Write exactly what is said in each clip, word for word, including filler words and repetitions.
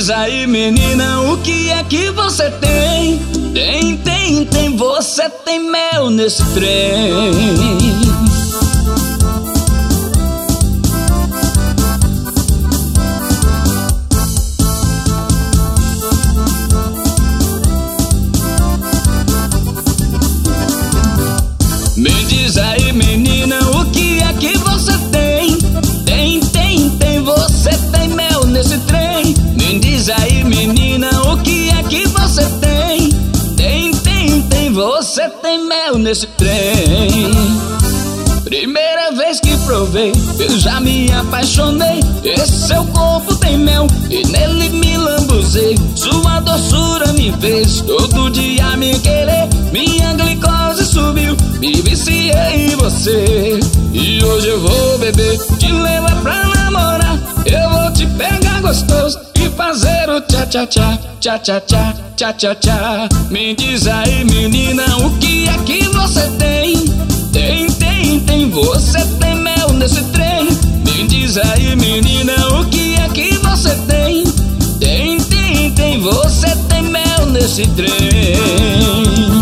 diz aí, menina, o que é que você tem? Tem, tem, tem, você tem mel nesse trem. Me diz aí, menina, o que é que você tem? Tem, tem, tem, você tem mel nesse trem. Me diz aí, menina, o que é que você tem? Tem, tem, tem, você tem mel nesse trem. Primeira vez que provei, eu já me apaixonei. Esse seu corpo tem mel e nele me lambuzei. Sua doçura me fez todo dia me querer. Minha glicose subiu, me viciei em você. E hoje eu vou beber, te levar pra namorar. Eu vou te pegar gostoso e fazer o tchá-tchá-tchá, tchá-tchá-tchá, tchá-tchá-tchá. Me diz aí, menina, o que é que você tem? Tem, tem, tem, você tem mel nesse trem. Me diz aí, menina, o que é que você tem? Tem, tem, tem, você tem mel nesse trem.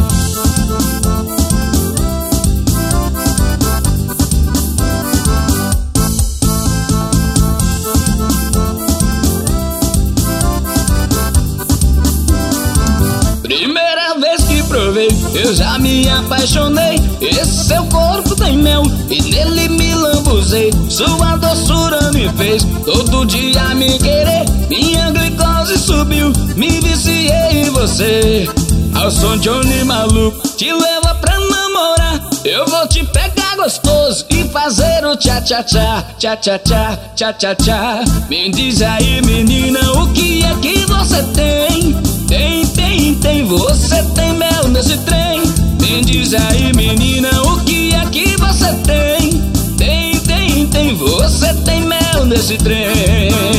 Primeira vez que provei, eu já me apaixonei. Esse seu corpo tem mel e nele me lambuzei. Sua doçura me fez todo dia me querer. Minha glicose subiu, me viciei em você. Ao som de um maluco, te leva pra namorar. Eu vou te pegar gostoso e fazer o tchá-tchá-tchá, tchá-tchá-tchá, tchá-tchá-tchá. Me diz aí, menina, o que é que você tem? Tem, tem, tem, você tem mel nesse trem. Me diz aí, menina, o que é que você tem? Tem, tem, tem, você tem mel nesse trem.